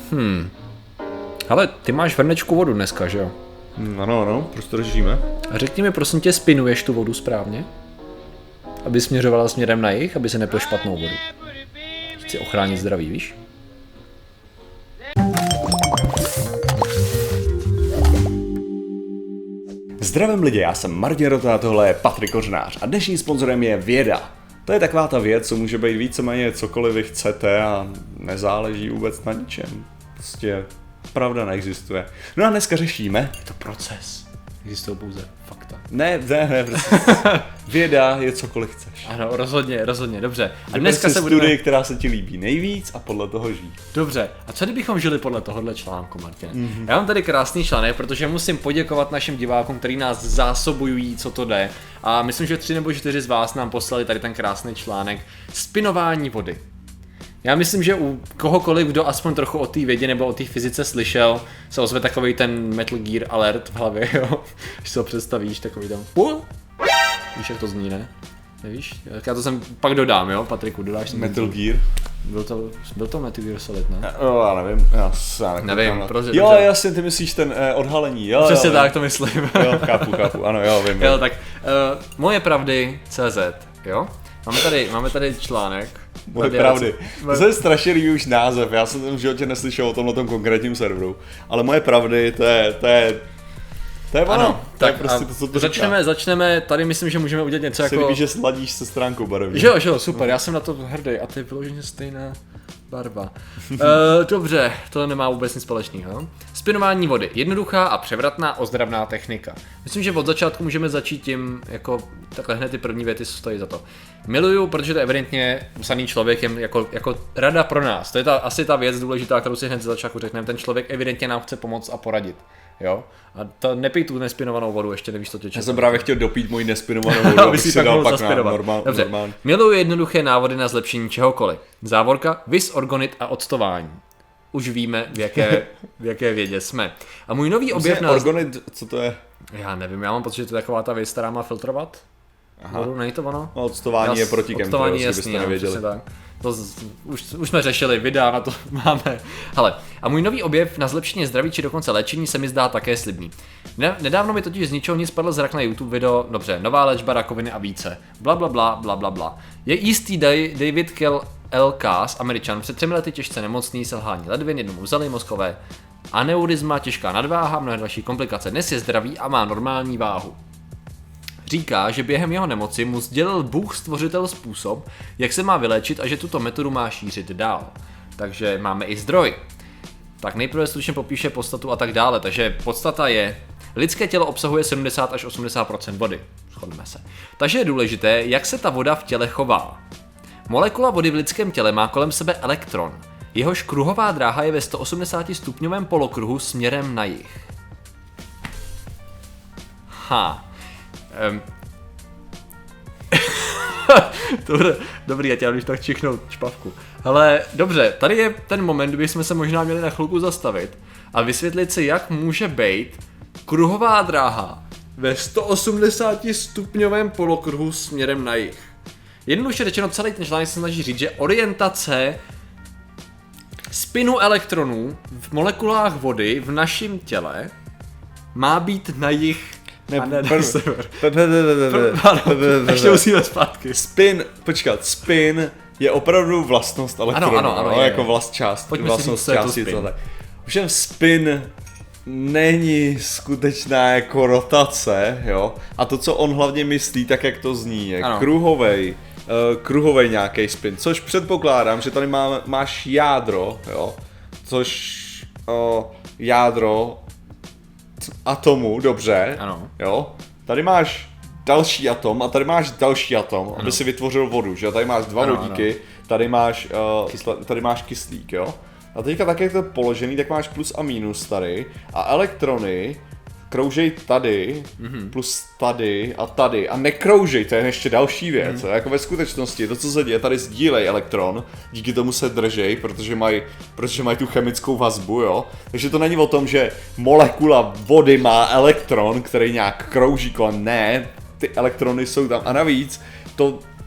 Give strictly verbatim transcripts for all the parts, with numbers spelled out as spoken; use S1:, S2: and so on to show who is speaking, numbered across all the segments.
S1: Hmm. Ale ty máš vrnečku vodu dneska, že jo?
S2: Ano, ano, proč to řešíme?
S1: A řekni mi, prosím tě, spinuješ tu vodu správně? Aby směřovala směrem na jih, aby se nepil špatnou vodu. Chci ochránit zdraví, víš?
S2: Zdravím lidi, já jsem Martin Rota a tohle je Patrik Kořenář a dnešním sponzorem je věda. To je taková ta věc, co může být víceméně cokoliv vy chcete a nezáleží vůbec na ničem. Prostě pravda neexistuje. No a dneska řešíme...
S1: Je to proces. Existují pouze fakta.
S2: Ne, ne, ne, prostě věda je cokoliv chceš.
S1: Ano, rozhodně, rozhodně, dobře. A
S2: dneska se budeme... studii, která se ti líbí nejvíc a podle toho žít.
S1: Dobře, a co kdybychom žili podle tohohle článku, Martine? Mm-hmm. Já mám tady krásný článek, protože musím poděkovat našim divákům, kteří nás zásobují, co to jde. A myslím, že tři nebo čtyři z vás nám poslali tady ten krásný článek. Spinování vody. Já myslím, že u kohokoliv, kdo aspoň trochu o té vědě nebo o té fyzice slyšel, se ozve takovej ten Metal Gear alert v hlavě, jo. Když si ho představíš, takový tam půl. Víš, jak to zní, ne? Nevíš? Já to sem pak dodám, jo, Patriku, dodáš si
S2: Metal Gear?
S1: Byl to, byl to Metal Gear Solid, ne?
S2: Jo, já nevím, já, já
S1: nevím, prostě,
S2: jo, dobře. Jasně, ty myslíš ten eh, odhalení, jo.
S1: Přesně
S2: jo,
S1: tak,
S2: vím.
S1: to myslím.
S2: Jo, chápu, chápu, ano, jo, vím.
S1: Jo, tak, uh, moje pravdy C Z, jo? Máme tady, máme tady článek.
S2: Moje pravdy. To je strašně líbí už název, já jsem v životě neslyšel o tomhle tom konkrétním serveru, ale moje pravdy, to je, to je, to je ono,
S1: ano,
S2: to
S1: tak
S2: je prostě to, co to
S1: začneme,
S2: říká.
S1: začneme, tady myslím, že můžeme udělat něco
S2: se
S1: jako...
S2: líbí, že sladíš se stránkou barevně.
S1: Že jo, že jo, super, já jsem na to hrdý a to je vyloženě stejná barva. uh, dobře, to nemá vůbec nic společného. Spinování vody, jednoduchá a převratná ozdravná technika. Myslím, že od začátku můžeme začít tím, jako takhle hned ty první věty stojí za to. Miluju, protože to je evidentně psaný člověkem jako, jako rada pro nás. To je ta, asi ta věc důležitá, kterou si hned za začátku řekneme. Ten člověk evidentně nám chce pomoct a poradit. Jo? A to nepij tu nespinovanou vodu, ještě nevíš, co těče.
S2: Já jsem právě chtěl dopít moji nespinovanou vodu, abych si dal pak na normál,
S1: Dobře.
S2: normální.
S1: Miluju jednoduché návody na zlepšení čehokoliv. Závorka, vis, organit a octování. Už víme, v jaké, v jaké vědě jsme. A můj nový objev na...
S2: Organit, co to je?
S1: Já nevím, já mám pocit, že to je taková ta věc, která má filtrovat.
S2: Aha.
S1: Vodu, není to ono?
S2: No, octování je proti chemtrails,
S1: octování
S2: kdybyste
S1: jasný,
S2: nevěděli.
S1: tak. To z, už, už jsme řešili, videa na to máme. Hele, a můj nový objev na zlepšení zdraví či dokonce léčení se mi zdá také slibný. Ne, nedávno mi totiž z ničeho nic spadl zrak na YouTube video, dobře, nová léčba rakoviny a více. Bla bla bla bla bla bla. Je jistý David Kell L. Kass, Američan, před třemi lety těžce nemocný, selhání ledvin, jednomu vzali mozkové aneurizma, těžká nadváha, mnohé další komplikace. Dnes je zdravý a má normální váhu. Říká, že během jeho nemoci mu sdělil Bůh stvořitel způsob, jak se má vyléčit a že tuto metodu má šířit dál. Takže máme i zdroj. Tak nejprve stručně popíše podstatu a tak dále. Takže podstata je, lidské tělo obsahuje sedmdesát až osmdesát procent vody. Shodneme se. Takže je důležité, jak se ta voda v těle chová. Molekula vody v lidském těle má kolem sebe elektron. Jehož kruhová dráha je ve sto osmdesát stupňovém polokruhu směrem na jih. Ha. Um. Dobré, dobrý, já tě když tak čichnout špavku. Hele, dobře, tady je ten moment, kdy jsme se možná měli na chvilku zastavit a vysvětlit si, jak může být kruhová dráha ve sto osmdesát stupňovém polokruhu směrem na jih. Jednoduše řečeno, celý ten článek se snaží říct, že orientace spinu elektronů v molekulách vody v našem těle má být na jih.
S2: Ne,
S1: a ne, ne,
S2: pr-
S1: sever.
S2: p- p- p- p- p-
S1: Ještě musíme zpátky.
S2: Spin, počkat, spin je opravdu vlastnost elektronu,
S1: Ano, ano, ano,
S2: no,
S1: je,
S2: jako
S1: je.
S2: vlast část,
S1: Pojďme si
S2: vlastnost
S1: říct, co je to
S2: částice.
S1: spin.
S2: Ovšem spin není skutečná jako rotace, jo, a to, co on hlavně myslí, tak jak to zní, je
S1: Ano.
S2: kruhovej, uh, kruhovej nějaký spin, což předpokládám, že tady má, máš jádro, jo, což uh, jádro atomu, dobře,
S1: Ano.
S2: jo, tady máš další atom a tady máš další atom, ano. Aby si vytvořil vodu, že jo, tady máš dva
S1: Ano,
S2: vodíky,
S1: ano.
S2: tady máš, uh, tady máš kyslík, jo. A teďka tak, jak to je položený, tak máš plus a minus tady a elektrony kroužej tady, mm-hmm. plus tady a tady a nekroužej, to je ještě další věc, mm-hmm. jako ve skutečnosti, to co se děje, tady sdílej elektron, díky tomu se držej, protože mají protože maj tu chemickou vazbu, jo, takže to není o tom, že molekula vody má elektron, který nějak krouží kolem, ne, ty elektrony jsou tam a navíc to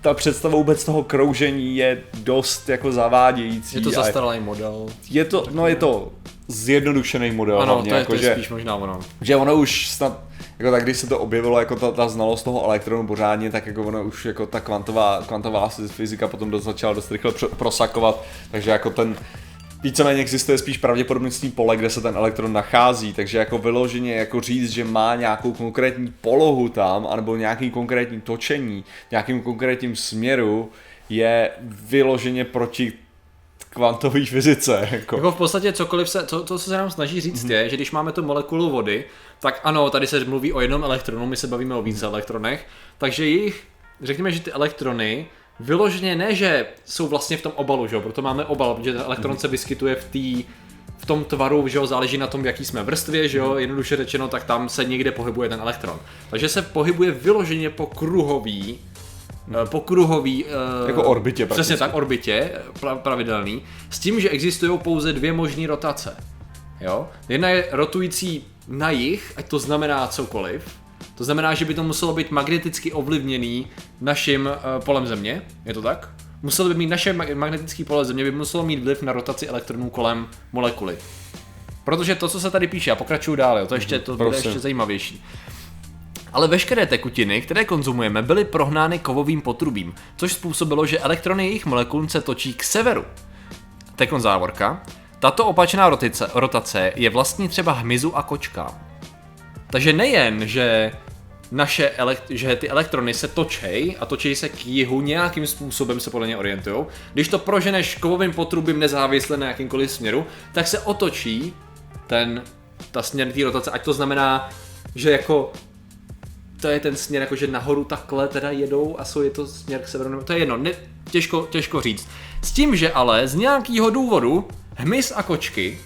S2: ta představa vůbec toho kroužení je dost jako zavádějící.
S1: Je to zastaralý model.
S2: Je to, no je to zjednodušený model.
S1: Ano,
S2: hlavně,
S1: to je,
S2: jako,
S1: to je
S2: že,
S1: spíš možná ono.
S2: Že ono už snad, jako tak když se to objevilo jako ta, ta znalost toho elektronu pořádně, tak jako ono už jako ta kvantová, kvantová fyzika potom dost začala dost rychle prosakovat, takže jako ten víceméně existuje spíš pravděpodobnostní pole, kde se ten elektron nachází, takže jako vyloženě jako říct, že má nějakou konkrétní polohu tam, anebo nějaký konkrétní točení, nějakým konkrétním směru, je vyloženě proti kvantové fyzice. Jako.
S1: jako v podstatě cokoliv se, to, to, co se nám snaží říct, mm-hmm. je, že když máme tu molekulu vody, tak ano, tady se mluví o jednom elektronu, my se bavíme o více elektronech, takže jich, řekněme, že ty elektrony vyloženě ne, že jsou vlastně v tom obalu, že jo? Proto máme obal, protože ten elektron se vyskytuje v, tý, v tom tvaru, že jo? Záleží na tom, v jaký jsme vrstvě, že jo? Jednoduše řečeno, tak tam se někde pohybuje ten elektron. Takže se pohybuje vyloženě po kruhový, po kruhový,
S2: jako orbitě.
S1: Přesně tak, orbitě, pravidelný, s tím, že existují pouze dvě možné rotace. Jo? Jedna je rotující na jih, ať to znamená cokoliv. To znamená, že by to muselo být magneticky ovlivněný naším uh, polem Země, je to tak? Muselo by mít naše magnetické pole Země, by muselo mít vliv na rotaci elektronů kolem molekuly. Protože to, co se tady píše, a pokračuju dál, jo, to ještě to bude ještě zajímavější. Ale veškeré tekutiny, které konzumujeme, byly prohnány kovovým potrubím, což způsobilo, že elektrony jejich molekul se točí k severu. Tekon závorka. Tato opačná rotice, rotace je vlastní třeba hmyzu a kočkám. Takže nejen, že naše elekt- že ty elektrony se točej a točí se k jihu, nějakým způsobem se podle ně orientujou. Když to proženeš kovovým potrubím nezávisle na jakýmkoliv směru, tak se otočí ten, ta směr té rotace, ať to znamená, že jako to je ten směr, jako že nahoru takhle teda jedou a jsou je to směr k severu, to je jedno, ne, těžko, těžko říct. S tím, že ale z nějakého důvodu hmyz a kočky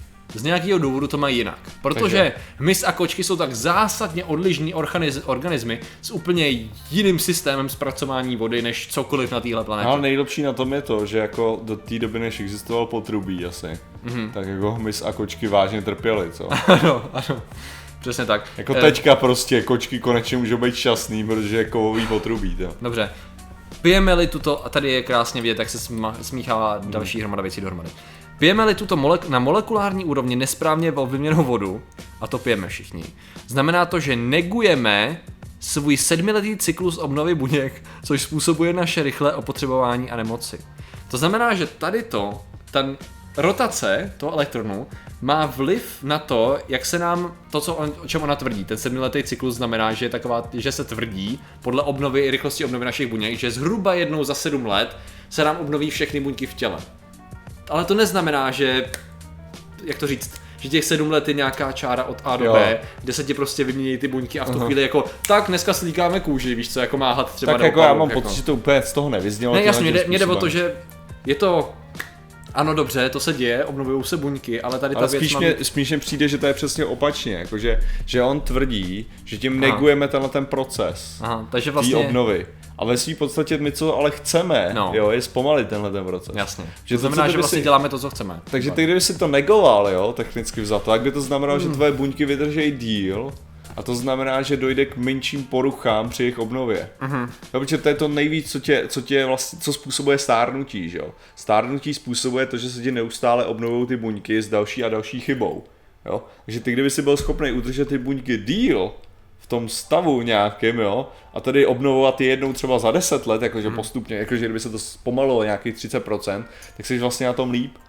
S1: z nějakého důvodu to mají jinak. Protože Takže. hmyz a kočky jsou tak zásadně odlišní organiz- organismy s úplně jiným systémem zpracování vody než cokoliv na téhle planetě.
S2: Ale nejlepší na tom je to, že jako do té doby, než existoval potrubí asi, mm-hmm. tak jako hmyz a kočky vážně trpěli, co?
S1: Ano, ano. Přesně tak.
S2: Jako teďka prostě kočky konečně můžou být šťastný, protože je kovový potrubí, to.
S1: Dobře. Pijeme-li tuto, a tady je krásně vidět, jak se smíchává další hromada věcí dohromady. Pijeme-li tuto molek- na molekulární úrovni nesprávně ovlivněnou vodu, a to pijeme všichni, znamená to, že negujeme svůj sedmiletý cyklus obnovy buněk, což způsobuje naše rychlé opotřebování a nemoci. To znamená, že tady to, ten rotace toho elektronu má vliv na to, jak se nám, to, co on, o čem ona tvrdí. Ten sedmiletý cyklus znamená, že je taková, že se tvrdí podle obnovy, rychlosti obnovy našich buněk, že zhruba jednou za sedm let se nám obnoví všechny buňky v těle. Ale to neznamená, že, jak to říct, že těch sedm let je nějaká čára od A do jo. B, kde se ti prostě vymění ty buňky a v tu uh-huh. chvíli jako, tak dneska slíkáme kůži, víš co, jako máhat třeba
S2: tak jako já mám jako. pocit, že to úplně z toho nevyznělo.
S1: Ne, jasně, mě jde o to, že je to, ano dobře, to se děje, obnovují se buňky, ale tady ta
S2: ale
S1: věc
S2: spíš,
S1: mám...
S2: mě, spíš mě přijde, že to je přesně opačně, jakože, že on tvrdí, že tím negujeme tenhle ten proces
S1: Aha, takže vlastně...
S2: té obnovy. A ve svým podstatě my co ale chceme, no. jo, je zpomalit tenhle ten proces.
S1: Jasně.
S2: Že
S1: to znamená,
S2: to,
S1: že vlastně
S2: si...
S1: děláme to, co chceme.
S2: Takže ty, kdyby si to negoval, jo, technicky vzato, tak by to znamenalo, hmm. že tvoje buňky vydržejí díl, a to znamená, že dojde k menším poruchám při jejich obnově. Uh-huh. Jo, protože to je to nejvíc, co tě, co tě vlastně, co způsobuje stárnutí, že jo. Stárnutí způsobuje to, že se ti neustále obnovují ty buňky s další a další chybou, jo. Takže ty, kdyby si byl schopný udržet ty buňky díl v tom stavu nějakým, jo, a tady obnovovat je jednou třeba za deset let, jakože uh-huh. postupně, jakože kdyby se to zpomalilo nějakých třicet procent, tak jsi vlastně na tom líp.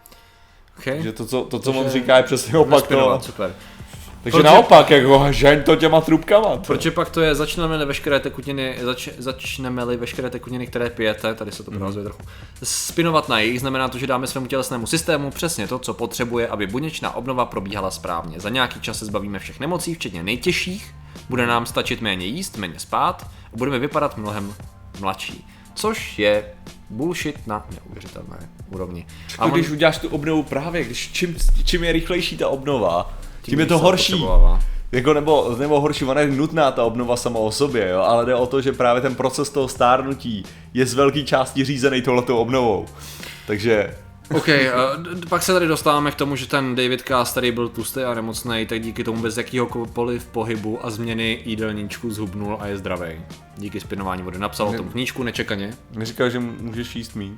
S1: Okay.
S2: Takže to, co, to, co on říká, je přesně opak toho.
S1: Super.
S2: Takže proč naopak, jako žeň to těma trubkama. To.
S1: Proč pak to je, začneme-li veškeré tekutiny, zač, začneme-li veškeré tekutiny, které pijete, tady se to provazuje mm. trochu, spinovat na jejich, znamená to, že dáme svému tělesnému systému přesně to, co potřebuje, aby buněčná obnova probíhala správně. Za nějaký čas se zbavíme všech nemocí, včetně nejtěžších, bude nám stačit méně jíst, méně spát a budeme vypadat mnohem mladší. Což je bullshit na neuvěřitelné úrovni.
S2: A on... když uděláš tu obnovu právě, když čím, čím je rychlejší ta obnova, tím, tím je to horší. Jako nebo, nebo horší, ona je nutná ta obnova sama o sobě, jo? Ale jde o to, že právě ten proces toho stárnutí je z velké části řízený touhletou obnovou. Takže
S1: OK, uh, pak se tady dostáváme k tomu, že ten David Cass, který byl tlustý a nemocný, tak díky tomu bez jakýhokoliv pohybu a změny jídelníčku zhubnul a je zdravý. Díky spinování vody. Napsal o tom knížku nečekaně.
S2: Neříkal, že můžeš jíst míň?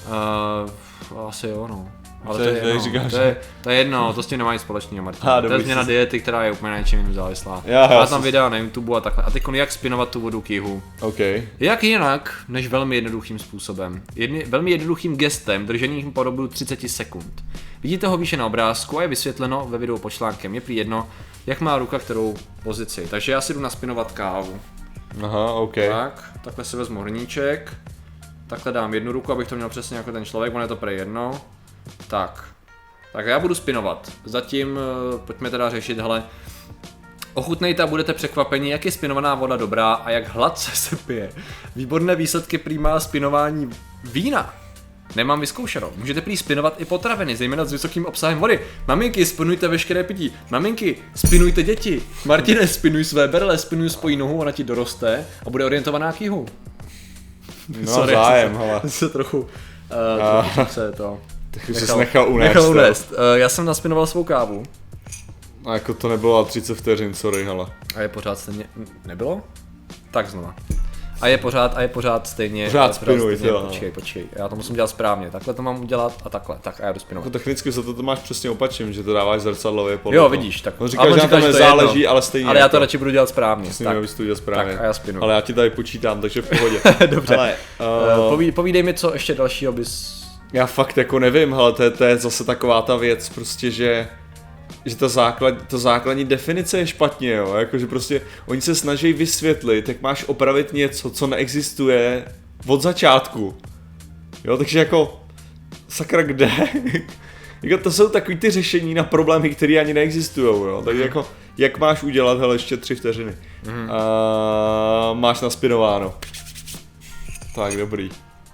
S1: Uh, asi jo, no. Ale
S2: Co
S1: to je,
S2: je-
S1: jedno,
S2: říkáš,
S1: to, je, to je jedno, to s tím nemají společného, Martin.
S2: Ha,
S1: To je
S2: dobrý,
S1: změna
S2: jsi-
S1: diety, která je úplně na něčem jiným závislá.
S2: Já- já
S1: Má
S2: jsem
S1: tam
S2: s-
S1: videa na YouTube a takhle. A teď jak spinovat tu vodu k jihu.
S2: OK.
S1: Jak jinak, než velmi jednoduchým způsobem. Jedni, velmi jednoduchým gestem, drženým po dobu třicet sekund. Vidíte ho výše na obrázku a je vysvětleno ve videu pod článkem. Je prý jedno, jak má ruka kterou pozici. Takže já si jdu naspinovat kávu.
S2: Aha, OK.
S1: Tak, takhle si vezmu hrníček. Takhle dám jednu ruku, abych to měl přesně jako ten člověk, on je to prej jedno. Tak. Tak já budu spinovat. Zatím eh, pojďme teda řešit, hele. Ochutnejte a budete překvapeni, jak je spinovaná voda dobrá a jak hladce se pije. Výborné výsledky prý má spinování vína. Nemám vyzkoušeno. Můžete prý spinovat i potraviny, zejména s vysokým obsahem vody. Maminky, spinujte veškeré pití. Maminky, spinujte děti. Martine, spinuj své berle, spinuj spojí nohu, ona ti doroste a bude orientovaná k jihu.
S2: No
S1: Sorry,
S2: zájem,
S1: jsem se-
S2: hele.
S1: se trochu, uh,
S2: A-
S1: trochu jsem se to
S2: Tak už jsi nechal unést.
S1: nechal
S2: jo.
S1: unést. Uh, já jsem naspinoval svou kávu.
S2: A jako to nebylo třicet vteřin, sorry, hele.
S1: A je pořád stejně, nebylo? Tak znova. A je pořád, a je pořád stejně.
S2: Pořád
S1: a je
S2: spinuj,
S1: stejně,
S2: jo.
S1: Počkej, počkej, já to musím dělat správně. Takhle to mám udělat a takhle, tak a já jdu spinovat.
S2: Jako technicky za to, to máš přesně opačně, že to dáváš zrcadlově podle
S1: Jo,
S2: toho.
S1: vidíš, tak.
S2: On
S1: ale
S2: říká, že nám
S1: říká,
S2: to
S1: je
S2: nezáleží,
S1: jedno.
S2: ale stejně.
S1: Ale já
S2: jako.
S1: to radši budu dělat správně.
S2: Přesně,
S1: Tak,
S2: abys to udělal správně.
S1: tak a já spinu.
S2: Ale já ti tady počítám, takže v pohodě.
S1: Dobře.
S2: Hele,
S1: Uh,
S2: uh,
S1: poví, povídej mi, co ještě dalšího bys...
S2: já fakt jako nevím, hele, to je, to je zase taková ta věc, prostě, že že ta, základ, ta základní definice je špatně, jo, jakože prostě oni se snaží vysvětlit, jak máš opravit něco, co neexistuje od začátku, jo, takže jako, sakra kde, jako to jsou takový ty řešení na problémy, které ani neexistujou, jo, takže jako, jak máš udělat, hele, ještě tři vteřiny,
S1: Mhm.
S2: a máš naspinováno, tak dobrý,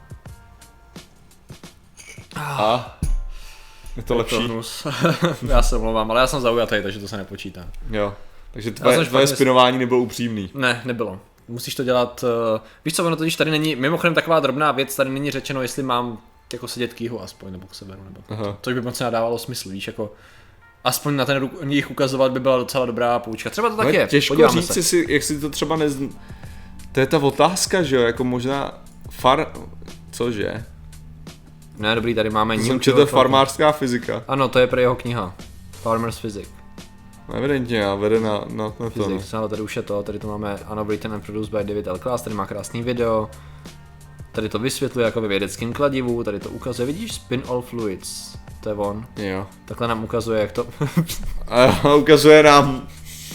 S2: a je to
S1: Je
S2: lepší.
S1: to hnus. Já se omlouvám, ale já jsem zaujatý, takže to se nepočítá.
S2: Jo, takže
S1: jsem
S2: tvoje, tvoje
S1: špatně-
S2: spinování nebylo upřímný.
S1: Ne, nebylo. Musíš to dělat, uh, víš co, ono totiž tady není, mimochodem taková drobná věc, tady není řečeno, jestli mám jako sedět k jihu aspoň, nebo k severu, nebo
S2: Aha.
S1: což by moc nedávalo smysl, víš, jako aspoň na ten ru- jich ukazovat by byla docela dobrá poučka. Třeba to tak
S2: No
S1: je,
S2: těžko
S1: podíváme
S2: říct,
S1: se.
S2: jestli, jak si to třeba nez... To je ta otázka, že jo, jako možná far... Cože?
S1: Ne, dobrý, tady máme
S2: To jsem
S1: Newtonův
S2: četl
S1: velký-
S2: farmářská fyzika.
S1: Ano, to je pro jeho kniha. Farmer's Physics.
S2: Evidentně, já vede na, na, na to. No.
S1: Physics, ale tady už je to, tady to máme ano, written and produced by David L. Klass, tady má krásný video. Tady to vysvětluje jako ve vědeckém kladivu, tady to ukazuje, vidíš, spin all fluids, to je on.
S2: Jo.
S1: Takhle nám ukazuje, jak to...
S2: A ukazuje nám...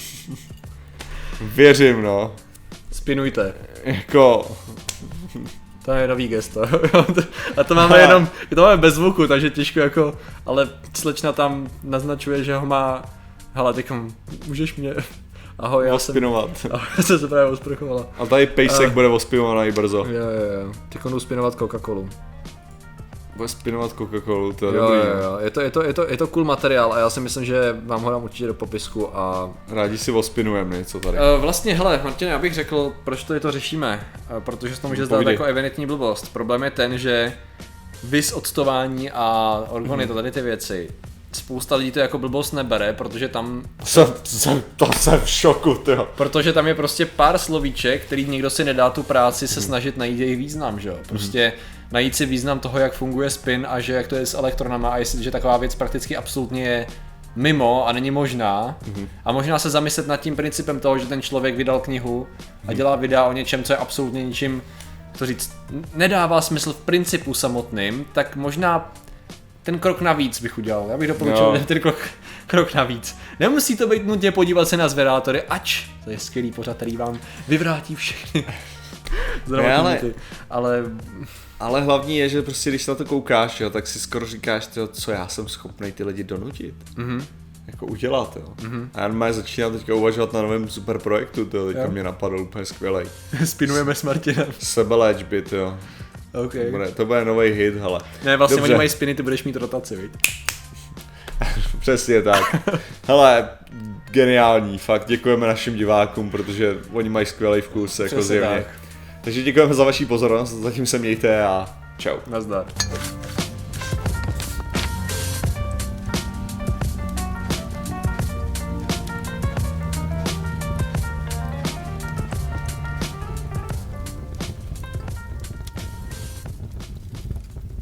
S2: Věřím, no.
S1: Spinujte.
S2: Jako...
S1: To je nový gesto. A to máme jenom, to máme bez zvuku, takže těžko jako, ale slečna tam naznačuje, že ho má, hele, teďkom, můžeš mě, ahoj, já jsem,
S2: Ospinovat.
S1: ahoj, já jsem se právě osprchovala.
S2: A tady pejsek
S1: Eh.
S2: bude ospinovaný brzo.
S1: Jo, jo, jo, teďkom jdu spinovat Coca-Colu.
S2: Bude spinovat Coca-Colu, to je
S1: Jo,
S2: dobrý.
S1: jo,
S2: no.
S1: jo, je to, je, to, je, to, je to cool materiál a já si myslím, že vám ho dám určitě do popisku a...
S2: Rádi si ospinujeme něco tady.
S1: Uh, vlastně, hele, Martine, já bych řekl, proč to, to řešíme, uh, protože se to může zdát
S2: Povídej.
S1: jako evidentní blbost. Problém je ten, že vis octování a orgony, to tady ty věci, spousta lidí to jako blbost nebere, protože tam,
S2: Jsem, jsem, to jsem v šoku, tyjo.
S1: protože tam je prostě pár slovíček, který někdo si nedá tu práci se snažit najít jejich význam, že jo. Prostě najít si význam toho, jak funguje spin a že jak to je s elektronama a jestliže taková věc prakticky absolutně je mimo a není možná. A možná se zamyslet nad tím principem toho, že ten člověk vydal knihu a dělá videa o něčem, co je absolutně ničím, to říct, nedává smysl v principu samotným, tak možná ten krok navíc bych udělal. Já bych doporučil
S2: Jo.
S1: ten krok, krok navíc. Nemusí to být nutně podívat se na zvedátory, ač to je skvělý pořad, který vám vyvrátí všechny zdravotní
S2: ale-
S1: mýty. Ale
S2: Ale hlavní je, že prostě když na to koukáš, jo, tak si skoro říkáš, tyjo, co já jsem schopný ty lidi donutit.
S1: mhm.
S2: Jako udělat, jo. A já normálně začínám teďka uvažovat na novém super projektu, tyjo, teďka
S1: Jo.
S2: mě napadl úplně skvělej.
S1: Spinujeme s Martinem.
S2: Sebeléčby, jo.
S1: Okay.
S2: Bude, to bude nový hit, hele.
S1: Ne, vlastně
S2: Dobře.
S1: oni mají spiny, ty budeš mít rotaci, viď?
S2: Přesně tak. Hele, geniální, fakt děkujeme našim divákům, protože oni mají skvělý vkus, jako
S1: Přesně
S2: zjevně.
S1: tak.
S2: Takže děkujeme za vaši pozornost, zatím se mějte a čau.
S1: Nazdar.